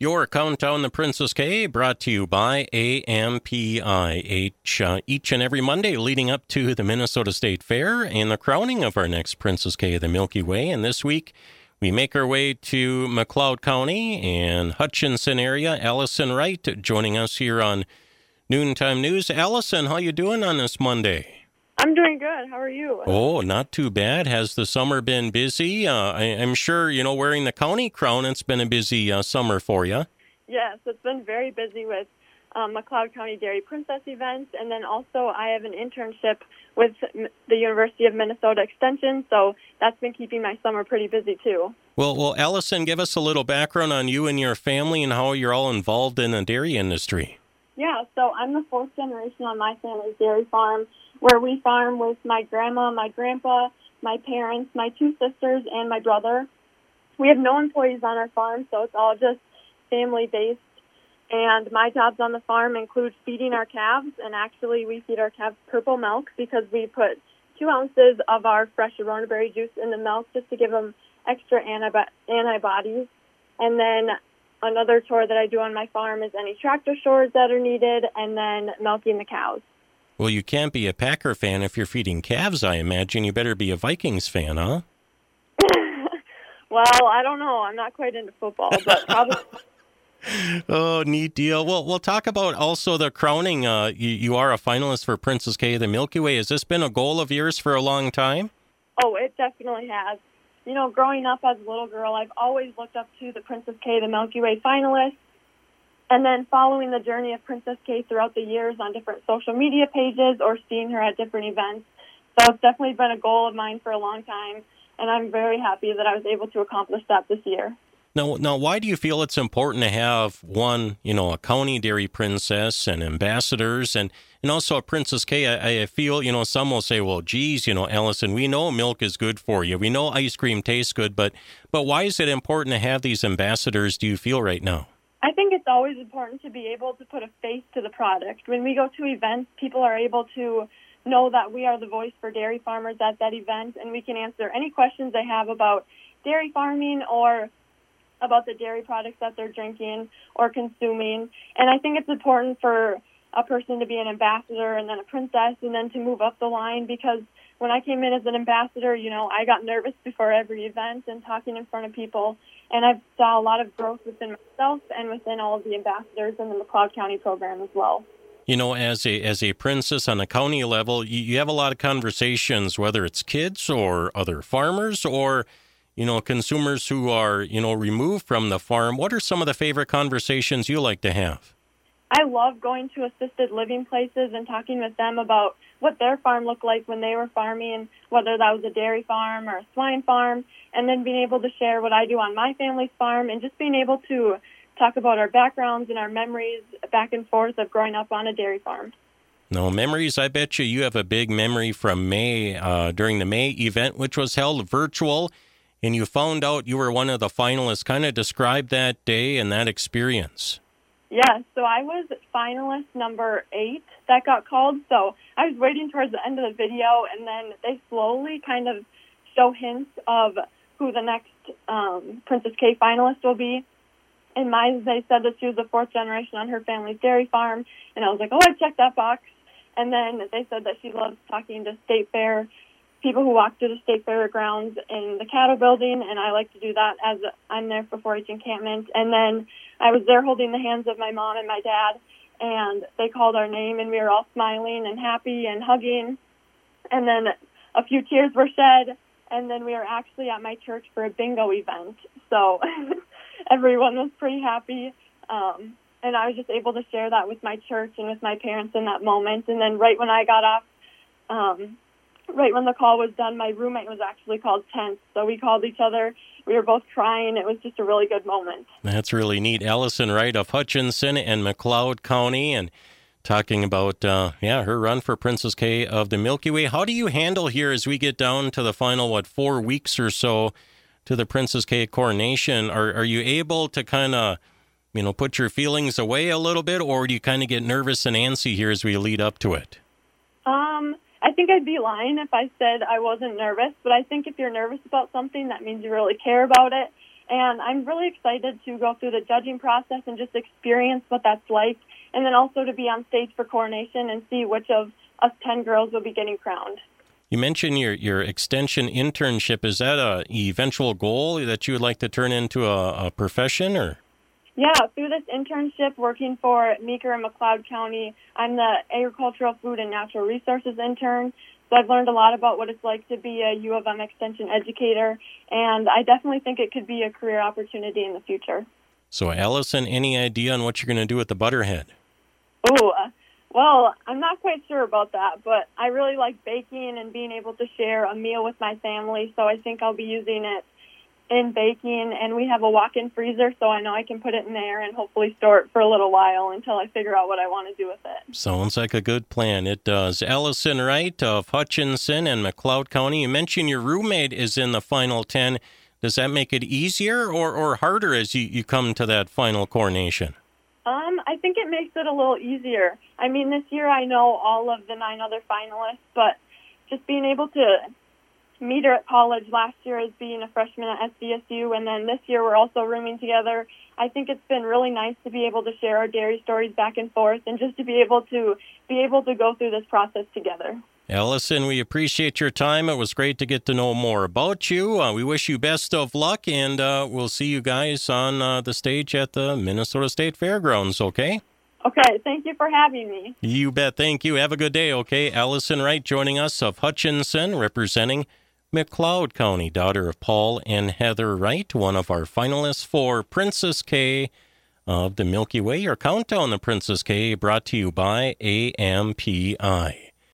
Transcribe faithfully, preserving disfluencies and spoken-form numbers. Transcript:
Your Countdown to Princess K, brought to you by A M P I H, uh, each and every Monday leading up to the Minnesota State Fair and the crowning of our next Princess K of the Milky Way. And this week, we make our way to McLeod County and Hutchinson area. Allison Wright joining us here on Noontime News. Allison, how you doing on this Monday? I'm doing good. How are you? Oh, not too bad. Has the summer been busy? Uh, I, I'm sure, you know, wearing the county crown, it's been a busy uh, summer for you. Yes, it's been very busy with um, McLeod County Dairy Princess events, and then also I have an internship with the University of Minnesota Extension, so that's been keeping my summer pretty busy too. Well, well, Allison, give us a little background on you and your family and how you're all involved in the dairy industry. Yeah, so I'm the fourth generation on my family's dairy farm, where we farm with my grandma, my grandpa, my parents, my two sisters, and my brother. We have no employees on our farm, so it's all just family-based. And my jobs on the farm include feeding our calves, and actually we feed our calves purple milk because we put two ounces of our fresh Arona berry juice in the milk just to give them extra antibi- antibodies. And then another chore that I do on my farm is any tractor chores that are needed, and then milking the cows. Well, you can't be a Packer fan if you're feeding calves, I imagine. You better be a Vikings fan, huh? Well, I don't know. I'm not quite into football, but probably. Oh, neat deal. Well, we'll talk about also the crowning. Uh, you, you are a finalist for Princess K of the Milky Way. Has this been a goal of yours for a long time? Oh, it definitely has. You know, growing up as a little girl, I've always looked up to the Princess K of the Milky Way finalists. And then following the journey of Princess K throughout the years on different social media pages or seeing her at different events. So it's definitely been a goal of mine for a long time, and I'm very happy that I was able to accomplish that this year. Now, now, why do you feel it's important to have one, you know, a county dairy princess and ambassadors and, and also a Princess K? I, I feel, you know, some will say, well, geez, you know, Allison, we know milk is good for you. We know ice cream tastes good, but but why is it important to have these ambassadors, do you feel, right now? I think it's always important to be able to put a face to the product. When we go to events, people are able to know that we are the voice for dairy farmers at that event, and we can answer any questions they have about dairy farming or about the dairy products that they're drinking or consuming. And I think it's important for a person to be an ambassador and then a princess and then to move up the line, because when I came in as an ambassador, you know, I got nervous before every event and talking in front of people. And I saw a lot of growth within myself and within all of the ambassadors in the McLeod County program as well. You know, as a as a princess on a county level, you, you have a lot of conversations, whether it's kids or other farmers or, you know, consumers who are, you know, removed from the farm. What are some of the favorite conversations you like to have? I love going to assisted living places and talking with them about what their farm looked like when they were farming, whether that was a dairy farm or a swine farm, and then being able to share what I do on my family's farm and just being able to talk about our backgrounds and our memories back and forth of growing up on a dairy farm. No, memories, I bet you you have a big memory from May, uh, during the May event, which was held virtual, and you found out you were one of the finalists. Kind of describe that day and that experience. Yeah, so I was finalist number eight that got called. So I was waiting towards the end of the video, and then they slowly kind of show hints of who the next um, Princess K finalist will be. And mine, they said that she was the fourth generation on her family's dairy farm. And I was like, oh, I checked that box. And then they said that she loves talking to state fair people who walk through the state fair grounds in the cattle building, and I like to do that as I'm there for four H encampment. And then I was there holding the hands of my mom and my dad, and they called our name, and we were all smiling and happy and hugging. And then a few tears were shed, and then we were actually at my church for a bingo event. So everyone was pretty happy, um, and I was just able to share that with my church and with my parents in that moment. And then right when I got off, um, right when the call was done, my roommate was actually called tense. So we called each other. We were both crying. It was just a really good moment. That's really neat. Allison Wright of Hutchinson and McLeod County, and talking about, uh, yeah, her run for Princess K of the Milky Way. How do you handle here as we get down to the final, what, four weeks or so to the Princess K coronation? Are, are you able to kind of, you know, put your feelings away a little bit, or do you kind of get nervous and antsy here as we lead up to it? Um... I think I'd be lying if I said I wasn't nervous, but I think if you're nervous about something, that means you really care about it. And I'm really excited to go through the judging process and just experience what that's like, and then also to be on stage for coronation and see which of us ten girls will be getting crowned. You mentioned your, your extension internship. Is that a eventual goal that you would like to turn into a, a profession, or? Yeah, through this internship working for Meeker and McLeod County, I'm the Agricultural, Food, and Natural Resources intern. So I've learned a lot about what it's like to be a U of M Extension educator, and I definitely think it could be a career opportunity in the future. So, Allison, any idea on what you're going to do with the Butterhead? Ooh, uh, well, I'm not quite sure about that, but I really like baking and being able to share a meal with my family, so I think I'll be using it in baking, and we have a walk-in freezer, so I know I can put it in there and hopefully store it for a little while until I figure out what I want to do with it. Sounds like a good plan. It does. Allison Wright of Hutchinson and McLeod County, you mentioned your roommate is in the final ten. Does that make it easier or, or harder as you, you come to that final coronation? Um, I think it makes it a little easier. I mean, this year I know all of the nine other finalists, but just being able to meet her at college last year as being a freshman at S D S U, and then this year we're also rooming together. I think it's been really nice to be able to share our dairy stories back and forth, and just to be able to be able to go through this process together. Allison, we appreciate your time. It was great to get to know more about you. Uh, we wish you best of luck, and uh, we'll see you guys on uh, the stage at the Minnesota State Fairgrounds, okay? Okay, thank you for having me. You bet. Thank you. Have a good day, okay? Allison Wright joining us of Hutchinson, representing McLeod County, daughter of Paul and Heather Wright, one of our finalists for Princess K of the Milky Way. Your countdown to Princess K brought to you by A M P I.